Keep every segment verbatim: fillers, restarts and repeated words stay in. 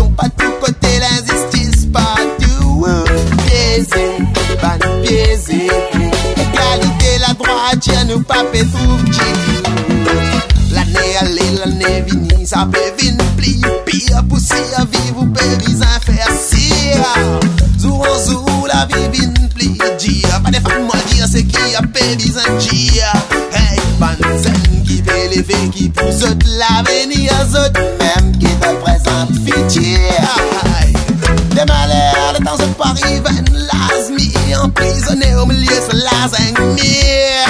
Désolation partout, côté l'injustice partout. Biaisé, pas nous biaisé. Égalité, la droite, tiens nous pas fait trouve l'année allée, l'année venue, ça peut venir pli, pire pour si à vivre, peut bien faire si. Jour en jour, la vie vient pli, dire, pas des femmes, moi dire, c'est qui a peut bien dire. Hey, banzen qui peut lever, qui pousse l'avenir, autres même qui te présente futur. Des malheurs, le temps se parie, vingt l'asmi, emprisonné au milieu, c'est la zingmire.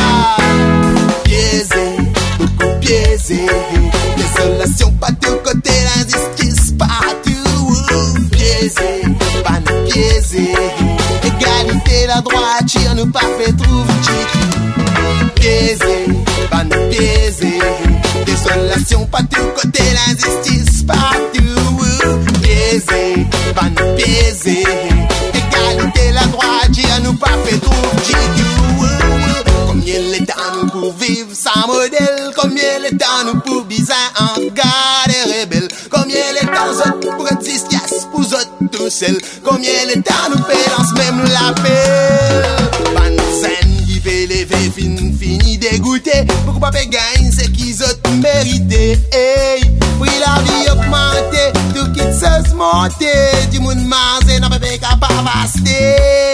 Biaisé, beaucoup biaisé. Désolation partout, côté l'injustice partout. Biaisé, pas nous biaisé. Égalité, la droite, tire nous pas fait trouver chic. Biaisé, pas nous biaisé. Désolation partout, côté l'injustice partout. Biaisé, pas nous biaisé. Égalité, la droite, tire nous pas fait trouver chic. Combien l'état nous pour vivre sans modèle, combien l'état nous pour bizarre en garde rebelle, combien l'état nous pour exister pour autres tout seul, combien l'état nous fait lance même nous l'appel. Banzen qui fait lever fin fini dégoûté, pourquoi pas gagne c'est qu'ils autres mérité. Hey, prix la vie augmenté, tout quitte se monter, du monde mazé n'a pas capable vaster.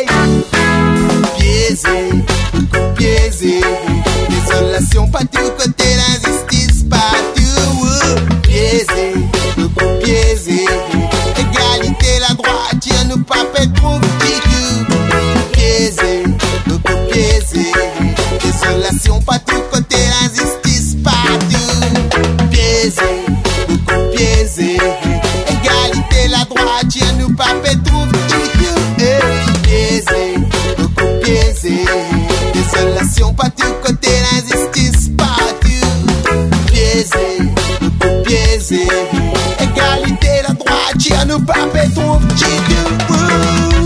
Biaisé, biaisé, désolation partout, côté l'injustice partout. Biaisé, beaucoup biaisé, égalité, la droite, tire nous pas fait trop ridicule. Biaisé, beaucoup biaisé, désolation partout, côté l'injustice partout. Biaisé, beaucoup biaisé, égalité, la droite, tire nous pas fait trop ridicule. Biaisé, beaucoup biaisé. Désolation partout, côté l'injustice partout. Biaisé, beaucoup biaisé. Égalité, la droite, tire nous pas fait trouve chic.